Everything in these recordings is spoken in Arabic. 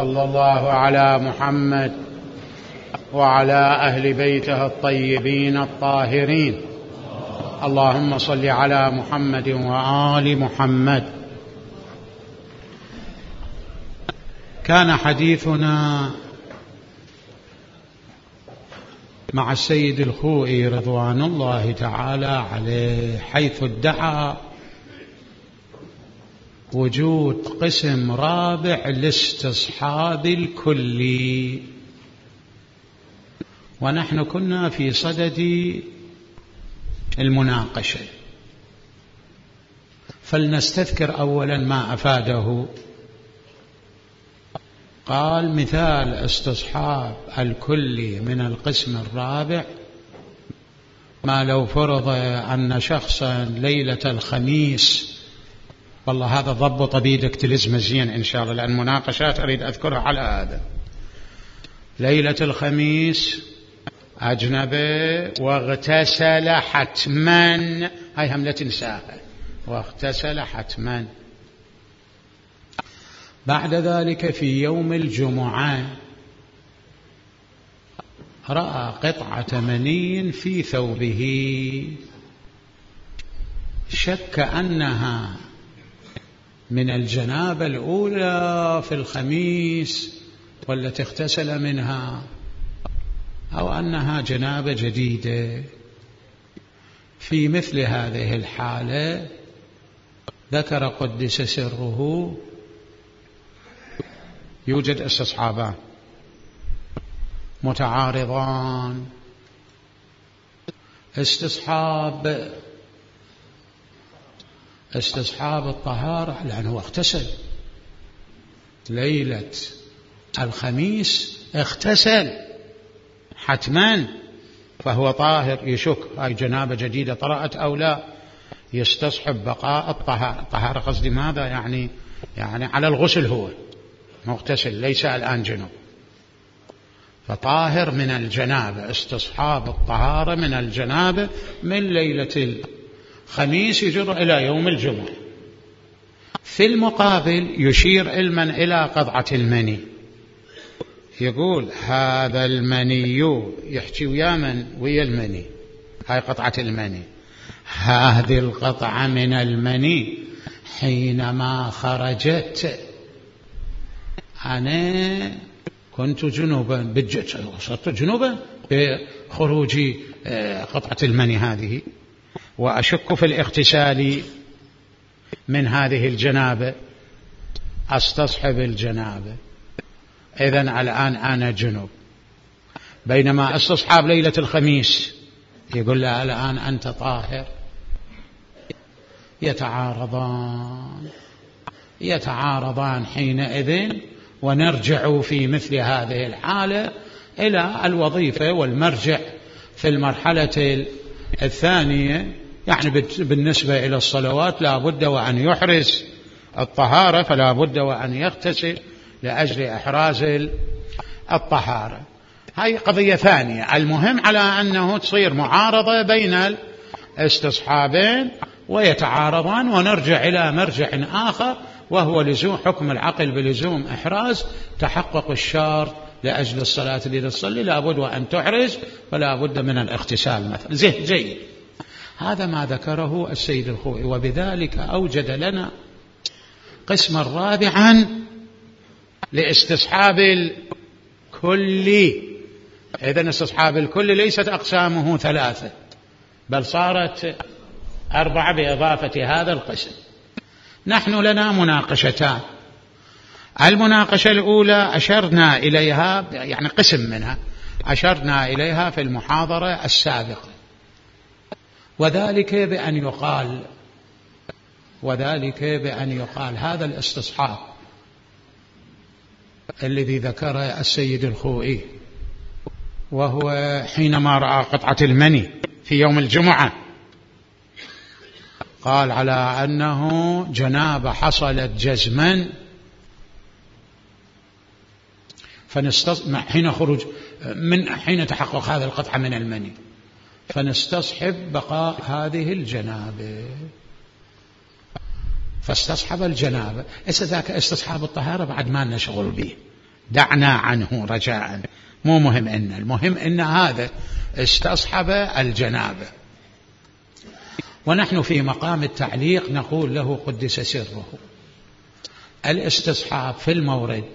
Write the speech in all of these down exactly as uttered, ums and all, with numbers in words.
صلى الله على محمد وعلى أهل بيته الطيبين الطاهرين. اللهم صل على محمد وآل محمد. كان حديثنا مع السيد الخوئي رضوان الله تعالى عليه، حيث ادعى وجود قسم رابع لاستصحاب الكلي، ونحن كنا في صدد المناقشة، فلنستذكر أولا ما أفاده. قال: مثال استصحاب الكلي من القسم الرابع ما لو فرض أن شخصا ليلة الخميس، والله هذا ضبط بيدك تلزم زين إن شاء الله، لأن مناقشات أريد أذكرها على هذا. ليلة الخميس أجنب واغتسل حتما، هاي هم لا تنساها، واغتسل حتما. بعد ذلك في يوم الجمعة رأى قطعة مني في ثوبه، شك أنها من الجنابة الأولى في الخميس والتي اغتسل منها، أو أنها جنابة جديدة. في مثل هذه الحالة ذكر قدس سره يوجد استصحابان متعارضان. استصحاب استصحاب الطهارة، لأنه اغتسل ليلة الخميس، اغتسل حتما فهو طاهر، يشك هاي جنابة جديدة طرأت أو لا، يستصحب بقاء الطهارة. الطهارة قصدي ماذا؟ يعني يعني على الغسل، هو مغتسل ليس الآن جنوب، فطاهر من الجنابة، استصحاب الطهارة من الجنابة من ليلة الخميس يجر إلى يوم الجمعة. في المقابل يشير علما إلى قطعة المني، يقول هذا المني، يحكي ويا من؟ ويا المني، هاي قطعة المني. هذه القطعة من المني حينما خرجت أنا كنت جنوبا، صرت جنوبا بخروج قطعة المني هذه، وأشك في الاغتسال من هذه الجنابة، أستصحب الجنابة، إذن الآن أنا جنوب. بينما استصحاب ليلة الخميس يقول له الآن أنت طاهر. يتعارضان يتعارضان حينئذ، ونرجع في مثل هذه الحالة إلى الوظيفة والمرجع في المرحلة الثانية. يعني بالنسبة إلى الصلوات لا بد وأن يحرز الطهارة، فلا بد وأن يغتسل لأجل إحراز الطهارة. هاي قضية ثانية. المهم على أنه تصير معارضة بين الاستصحابين ويتعارضان، ونرجع إلى مرجع آخر وهو لزوم حكم العقل بلزوم إحراز تحقق الشرط لأجل الصلاة اللي تصلي لا بد وأن تحرز، فلا بد من الاغتسال مثلا. زين جيد. هذا ما ذكره السيد الخوئي، وبذلك أوجد لنا قسما رابعا لاستصحاب الكل. إذن استصحاب الكل ليست أقسامه ثلاثة، بل صارت أربعة بإضافة هذا القسم. نحن لنا مناقشتان. المناقشة الأولى أشرنا إليها، يعني قسم منها أشرنا إليها في المحاضرة السابقة، وذلك بأن يقال وذلك بأن يقال هذا الاستصحاب الذي ذكر السيد الخوئي، وهو حينما رأى قطعة المني في يوم الجمعة قال على أنه جنابة حصلت جزما، فنستصحب حين خروج من حين تحقق هذا القطعة من المني، فنستصحب بقاء هذه الجنابة. فاستصحب الجنابة. إذا ذاك استصحاب الطهارة بعد ما لنا شغل به، دعنا عنه رجاء، مو مهم إن، المهم إن هذا استصحب الجنابة. ونحن في مقام التعليق نقول له قدس سره، الاستصحاب في المورد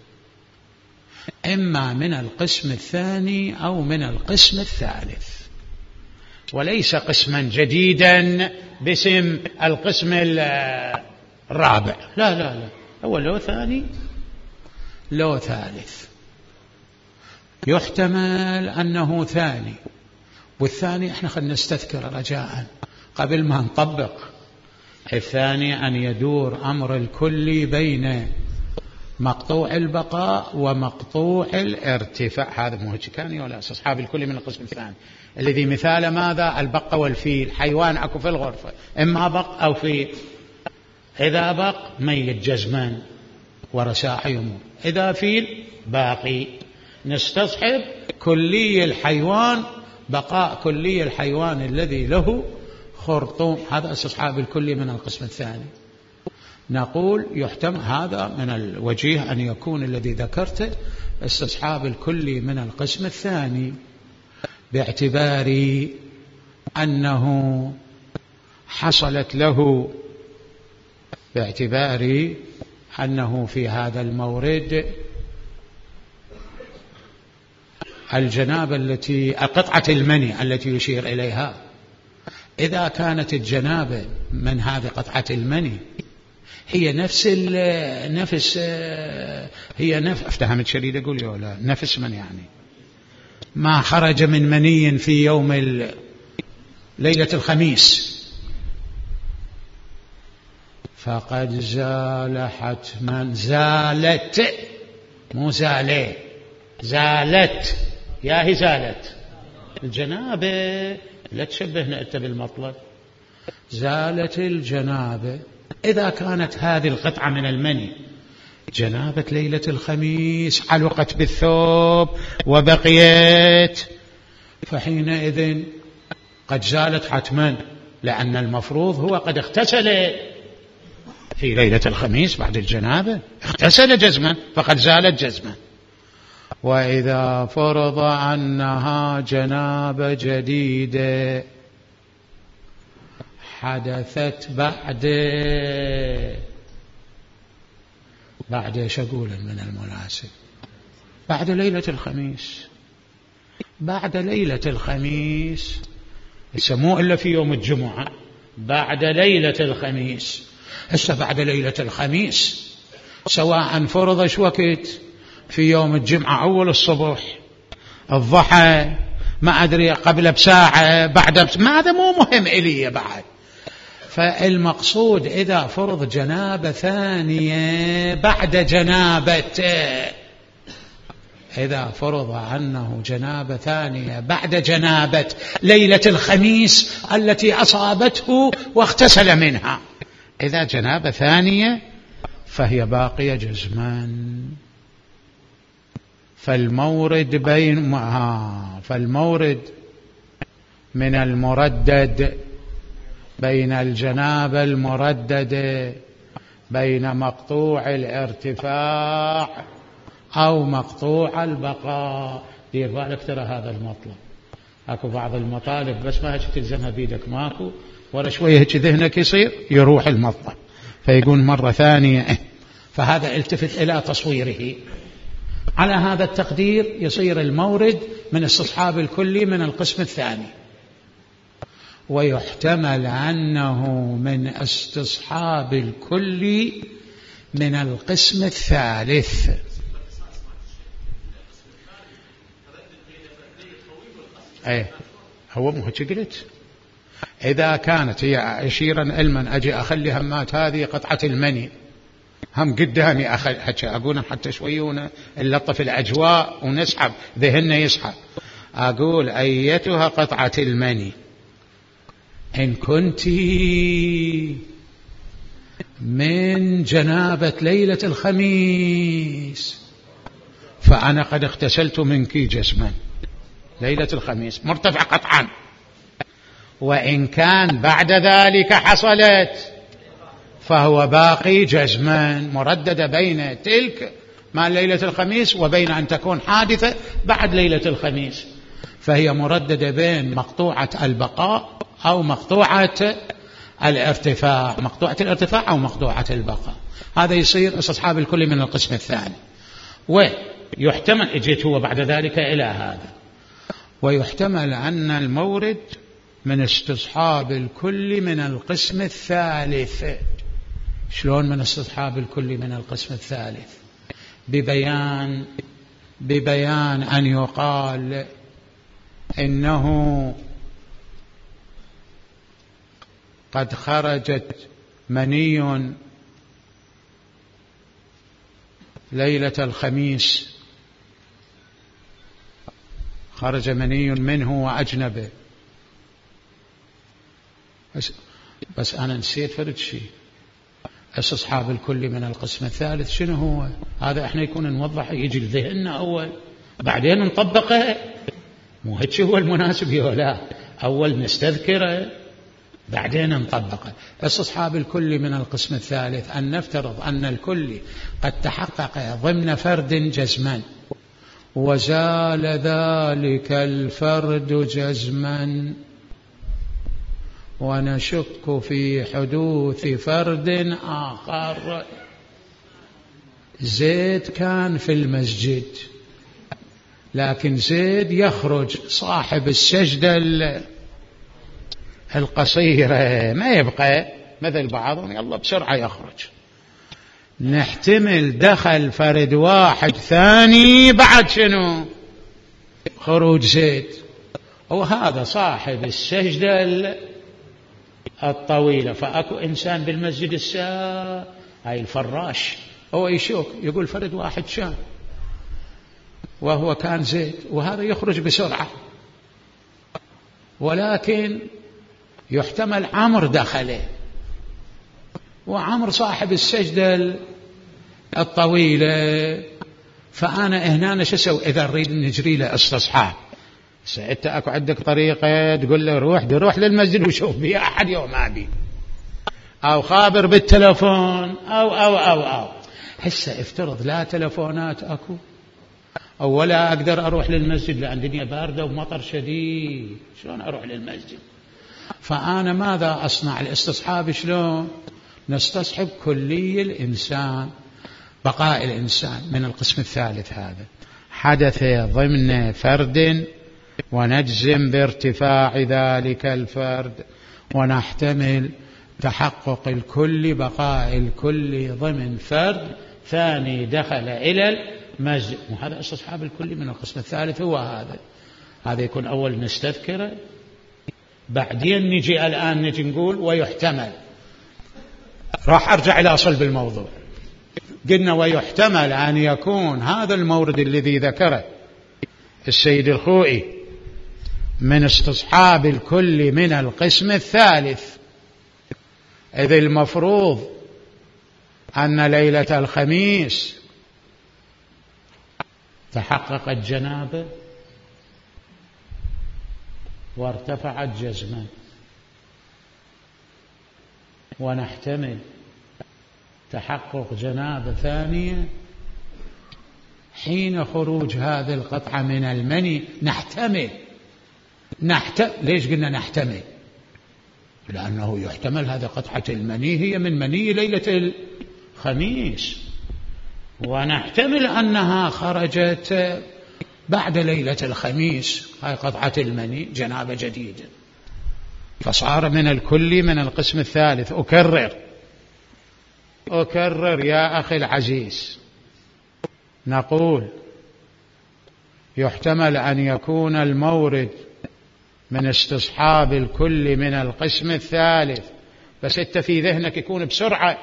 إما من القسم الثاني أو من القسم الثالث، وليس قسما جديدا باسم القسم الرابع، لا لا لا، هو لو ثاني لو ثالث. يحتمل أنه ثاني، والثاني احنا خلنا نستذكر رجاء قبل ما نطبق. الثاني أن يدور أمر الكل بين مقطوع البقاء ومقطوع الارتفاع. هذا مو كان ولا أصحاب الكل من القسم الثاني الذي مثال ماذا؟ البق والفيل، حيوان أكو في الغرفة، إما بق أو فيل. إذا بق ميت جزمان ورساح يموت، إذا فيل باقي. نستصحب كلي الحيوان، بقاء كلي الحيوان الذي له خرطوم، هذا استصحاب الكلي من القسم الثاني. نقول يحتمل هذا من الوجيه أن يكون الذي ذكرته استصحاب الكلي من القسم الثاني، باعتبار أنه حصلت له، باعتبار أنه في هذا المورد الجنابة التي قطعة المني التي يشير إليها، إذا كانت الجنابة من هذه قطعة المني هي نفس النفس، هي نفس افتهمت شديد أقول يا ولا نفس من يعني ما خرج من مني في يوم ليلة الخميس، فقد زال حتما، زالت مو زالي، زالت يا هي زالت الجنابة، لا تشبهنا أنت بالمطلب. زالت الجنابة إذا كانت هذه القطعة من المني جنابة ليلة الخميس علقت بالثوب وبقيت، فحينئذ قد زالت حتما، لأن المفروض هو قد اغتسل في ليلة الخميس بعد الجنابة، اغتسل جزما فقد زالت جزما. وإذا فرض أنها جنابة جديدة حدثت بعد بعد ايش اقول من المناسب؟ بعد ليلة الخميس، بعد ليلة الخميس، يسموه إلا في يوم الجمعة، بعد ليلة الخميس. هسه بعد ليلة الخميس سواء فرض شو وقت، في يوم الجمعة أول الصبح، الضحى، ما أدري قبل بساعة، بعد بس... ما هذا مو مهم إلي بعد. فالمقصود إذا فرض جنابة ثانية بعد جنابة، إذا فرض عنه جنابة ثانية بعد جنابة ليلة الخميس التي أصابته واغتسل منها، إذا جنابة ثانية فهي باقية جزمان. فالمورد بين ها فالمورد من المردد بين الجنابة المرددة بين مقطوع الارتفاع أو مقطوع البقاء. دير بالك ترى هذا المطلب، اكو بعض المطالب بس ما هيك تلزمها بيدك ماكو، ولا شوية هيك ذهنك يصير يروح المطلب، فيقول مرة ثانية. فهذا التفت إلى تصويره على هذا التقدير، يصير المورد من استصحاب الكلي من القسم الثاني، ويحتمل أنه من استصحاب الكلي من القسم الثالث. ايه هو مو هيك قلت، إذا كانت هي عشيرا علما أجي أخلي همات هذه قطعة المني هم قدامي أخل أقول حتى شويونا اللطف الأجواء ونسحب ذهن يسحب، أقول أيتها قطعة المني إن كنت من جنابة ليلة الخميس فأنا قد اغتسلت منك جسما ليلة الخميس مرتفع قطعا، وإن كان بعد ذلك حصلت فهو باقي جزما، مردد بين تلك مع ليلة الخميس وبين أن تكون حادثة بعد ليلة الخميس، فهي مرددة بين مقطوعة البقاء أو مقطوعة الارتفاع، مقطوعة الارتفاع أو مقطوعة البقاء. هذا يصير استصحاب الكل من القسم الثاني. ويحتمل، اجيت هو بعد ذلك إلى هذا، ويحتمل أن المورد من استصحاب الكل من القسم الثالث. شلون من استصحاب الكل من القسم الثالث؟ ببيان ببيان أن يقال إنه قد خرجت مني ليلة الخميس، خرج مني منه وأجنبه، بس, بس أنا نسيت فرد شيء. استصحاب الكل من القسم الثالث شنو هو؟ هذا احنا يكون نوضح، يجي لذهننا أول بعدين نطبقه، مو هيك هو المناسب ولا؟ أول نستذكره بعدين نطبقه. استصحاب الكل من القسم الثالث أن نفترض أن الكل قد تحقق ضمن فرد جزما، وزال ذلك الفرد جزما، ونشك في حدوث فرد آخر. زيد كان في المسجد، لكن زيد يخرج صاحب السجدة القصيرة، ما يبقى مثل بعضهم يلا بسرعة يخرج. نحتمل دخل فرد واحد ثاني بعد شنو؟ خروج زيد، وهذا صاحب السجدة الطويلة. فأكو إنسان بالمسجد الساعة هاي الفراش، هو يشوك يقول فرد واحد شان، وهو كان زيد، وهذا يخرج بسرعة. ولكن يحتمل عمر دخله، وعمر صاحب السجدة الطويلة. فأنا هنا شو أسوي إذا نريد نجري له استصحاب؟ سأنت أكو عندك طريقة تقول له روح دي روح للمسجد وشوف بي أحد يوم ما بي، أو خابر بالتلفون أو أو أو أو هسه افترض لا تلفونات أكو، أو ولا أقدر أروح للمسجد لأن الدنيا باردة ومطر شديد، شلون أروح للمسجد؟ فأنا ماذا أصنع الاستصحاب؟ شلون نستصحب كلي الإنسان، بقاء الإنسان من القسم الثالث هذا حدث ضمن فرد، ونجزم بارتفاع ذلك الفرد، ونحتمل تحقق الكل، بقاء الكل ضمن فرد ثاني دخل إلى المسجد. وهذا استصحاب الكل من القسم الثالث هو هذا. هذا يكون أول نستذكره، بعدين نجي الآن نجي نقول ويحتمل. راح أرجع إلى صلب الموضوع. قلنا ويحتمل أن يكون هذا المورد الذي ذكره السيد الخوئي من استصحاب الكل من القسم الثالث، إذ المفروض أن ليلة الخميس تحققت جنابه وارتفعت جزما، ونحتمل تحقق جنابه ثانية حين خروج هذه القطعة من المني. نحتمل نحت... ليش قلنا نحتمل؟ لأنه يحتمل هذه قطعة المني هي من مني ليلة الخميس، ونحتمل أنها خرجت بعد ليلة الخميس، هاي قطعة المني جنابة جديدة، فصار من الكل من القسم الثالث. أكرر أكرر يا أخي العزيز، نقول يحتمل أن يكون المورد من استصحاب الكل من القسم الثالث، بس انت في ذهنك يكون بسرعة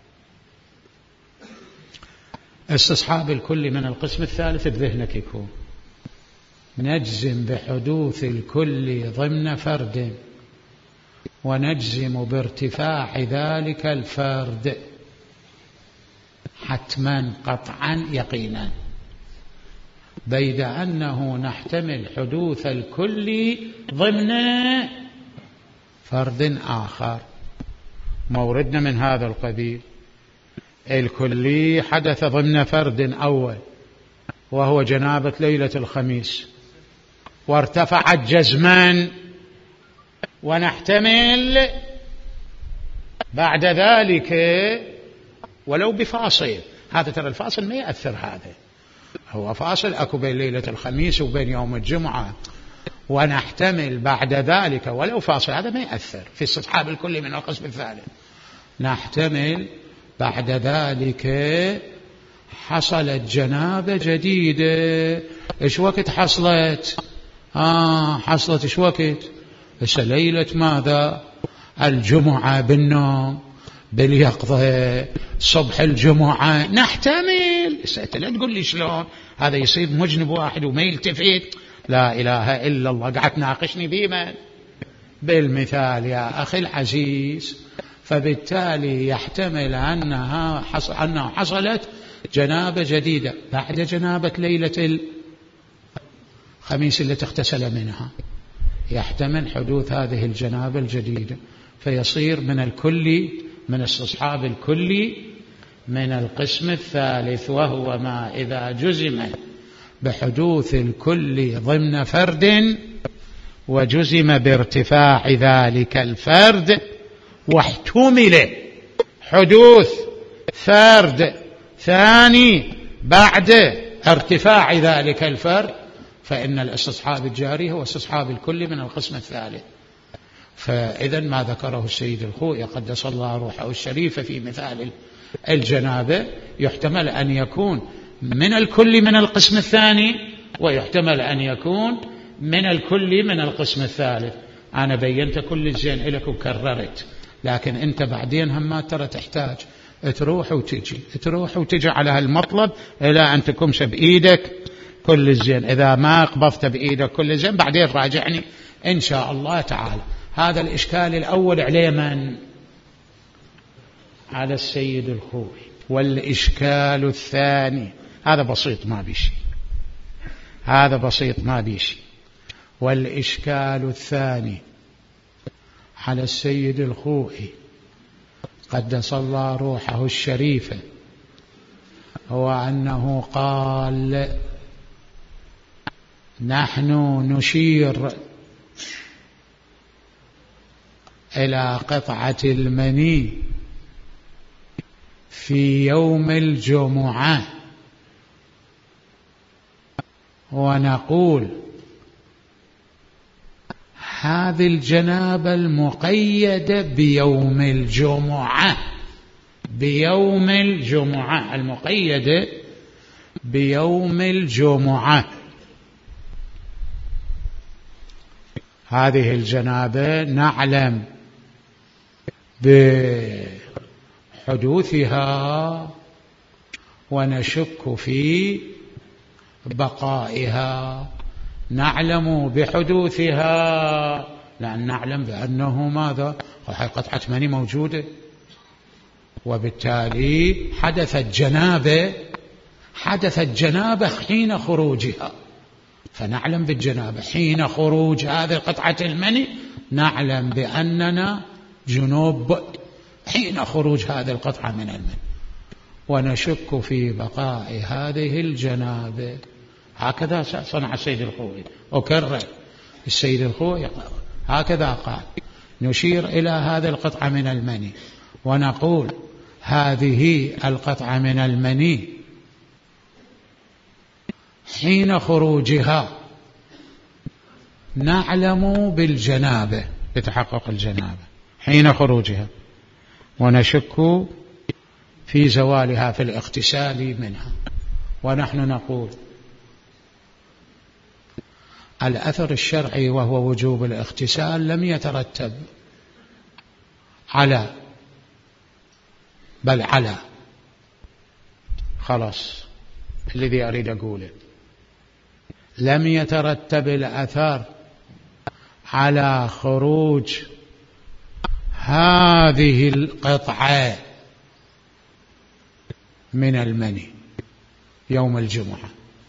استصحاب الكل من القسم الثالث، بذهنك يكون نجزم بحدوث الكل ضمن فرد، ونجزم بارتفاع ذلك الفرد حتما قطعا يقينا، بيد أنه نحتمل حدوث الكل ضمن فرد آخر. موردنا من هذا القبيل. الكلي حدث ضمن فرد أول وهو جنابة ليلة الخميس، وارتفعت جزما، ونحتمل بعد ذلك ولو بفاصل. هذا ترى الفاصل ما يأثر، هذا هو فاصل أكو بين ليلة الخميس وبين يوم الجمعة، ونحتمل بعد ذلك ولو فاصل، هذا ما يأثر في استصحاب الكل من القسم الثالث. نحتمل بعد ذلك حصلت جنابة جديدة. إيش وقت حصلت؟ آه حصلت إيش وقت؟ بس ليلة ماذا؟ الجمعة، بالنوم باليقظة، صبح الجمعة. نحتمل. لا تقول لي شلون هذا يصير مجنب واحد وما يلتفت. لا إله إلا الله. قاعد تناقشني بمن؟ بالمثال يا أخي العزيز. فبالتالي يحتمل أنها حصل أنها حصلت جنابة جديدة بعد جنابة ليلة الخميس التي اغتسل منها. يحتمل حدوث هذه الجنابة الجديدة، فيصير من الكل، من استصحاب الكل من القسم الثالث، وهو ما إذا جزم بحدوث الكل ضمن فرد وجزم بارتفاع ذلك الفرد، واحتمل حدوث فرد ثاني بعد ارتفاع ذلك الفرد، فإن الاستصحاب الجاري هو استصحاب الكل من القسم الثالث. فإذا ما ذكره السيد الخوئي قدس الله روحه الشريفة في مثال الجنابة يحتمل أن يكون من الكل من القسم الثاني، ويحتمل أن يكون من الكل من القسم الثالث. أنا بينت كل الزين لك وكررت، لكن أنت بعدين هم ما ترى تحتاج تروح وتجي تروح وتجي على هالمطلب إلى أن تكمش بإيدك كل الزين. إذا ما قبضت بإيدك كل الزين بعدين راجعني إن شاء الله تعالى. هذا الإشكال الأول عليه من؟ على السيد الخوئي. والإشكال الثاني هذا بسيط ما بيشي، هذا بسيط ما بيشي. والإشكال الثاني على السيد الخوئي قدس الله روحه الشريفة هو أنه قال: نحن نشير إلى قطعة المني في يوم الجمعة ونقول هذه الجنابة المقيدة بيوم الجمعة، بيوم الجمعة المقيدة بيوم الجمعة، هذه الجنابة نعلم بحدوثها ونشك في بقائها. نعلم بحدوثها لأن نعلم بأنه ماذا؟ قطعة مني موجودة، وبالتالي حدثت جنابة حدثت جنابة حين خروجها، فنعلم بالجنابة حين خروج هذه قطعة المني، نعلم بأننا جنوب حين خروج هذه القطعة من المني، ونشك في بقاء هذه الجنابة. هكذا صنع السيد الخوئي. أكرر، السيد الخوئي هكذا قال: نشير إلى هذه القطعة من المني ونقول هذه القطعة من المني حين خروجها نعلم بالجنابة، بتحقق الجنابة حين خروجها، ونشك في زوالها في الاغتسال منها. ونحن نقول الأثر الشرعي وهو وجوب الاغتسال لم يترتب على بل على خلاص الذي أريد أقوله لم يترتب الأثر على خروج هذه القطعة من المني يوم الجمعة،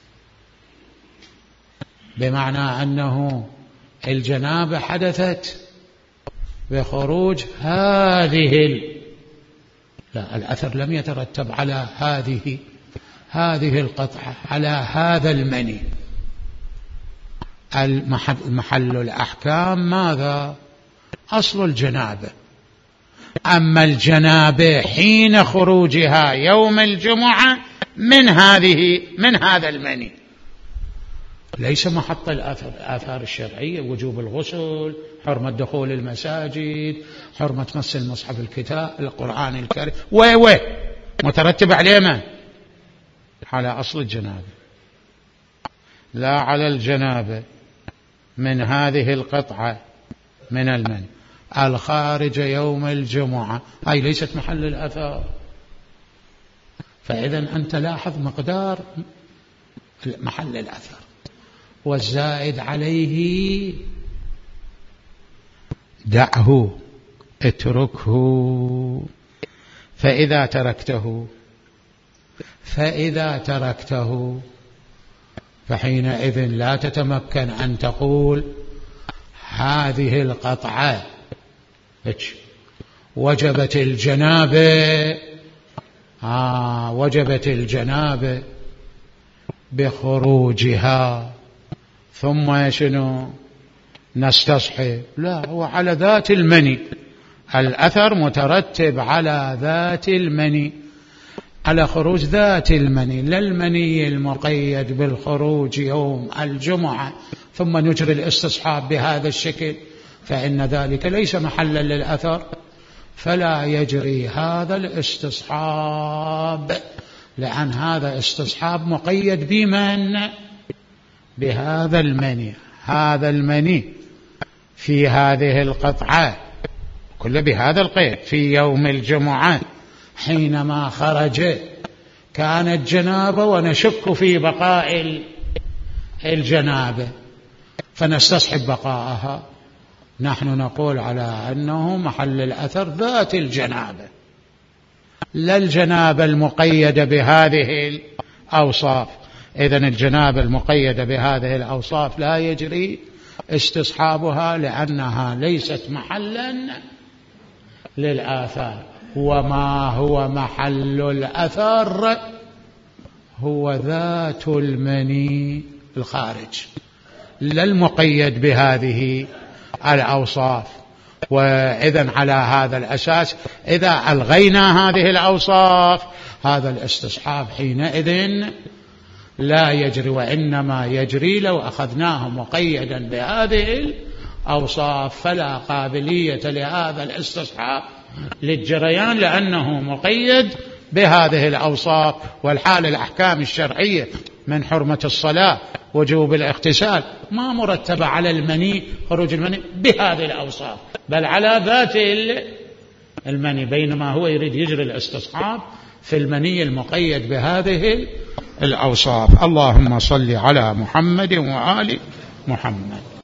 بمعنى أنه الجنابة حدثت بخروج هذه لا، الأثر لم يترتب على هذه هذه القطعة، على هذا المني. المحل الأحكام ماذا؟ أصل الجنابة. أما الجنابة حين خروجها يوم الجمعة من هذه من هذا المني، ليس محط الآثار الآثار الشرعية، وجوب الغسل، حرمة دخول المساجد، حرمة مس المصحف الكتاب القرآن الكريم، وي وي مترتب عليه من؟ على أصل الجنابة، لا على الجنابة من هذه القطعة من المني الخارج يوم الجمعة، هاي ليست محل الآثار. فإذا أنت لاحظ مقدار محل الأثر، والزائد عليه دعه، اتركه. فإذا تركته فإذا تركته فحينئذ لا تتمكن أن تقول هذه القطعة وجبت الجنابة، آه وجبت الجنابة بخروجها ثم شنو نستصحب. لا، هو على ذات المني، الأثر مترتب على ذات المني، على خروج ذات المني، لا المني المقيد بالخروج يوم الجمعة ثم نجري الاستصحاب بهذا الشكل، فإن ذلك ليس محلا للأثر، فلا يجري هذا الاستصحاب، لأن هذا استصحاب مقيد بمن؟ بهذا المني. هذا المني في هذه القطعة كله بهذا القيد في يوم الجمعة حينما خرج كانت جنابة ونشك في بقاء الجنابة فنستصحب بقاءها، نحن نقول على أنه محل الأثر ذات الجنابة، لا الجنابة المقيدة بهذه الأوصاف. إذن الجنابة المقيدة بهذه الأوصاف لا يجري استصحابها لأنها ليست محلا للآثار. وما هو محل الأثر هو ذات المني الخارج، لا المقيد بهذه الأوصاف. وإذن على هذا الأساس إذا ألغينا هذه الأوصاف هذا الاستصحاب حينئذ لا يجري، وإنما يجري لو أخذناه مقيدا بهذه الأوصاف، فلا قابلية لهذا الاستصحاب للجريان لأنه مقيد بهذه الأوصاف. والحال الأحكام الشرعية من حرمة الصلاة، وجوب الاغتسال، ما مرتبة على المني خروج المني بهذه الأوصاف، بل على ذات المني، بينما هو يريد يجري الاستصحاب في المني المقيد بهذه الأوصاف. اللهم صل على محمد وآل محمد.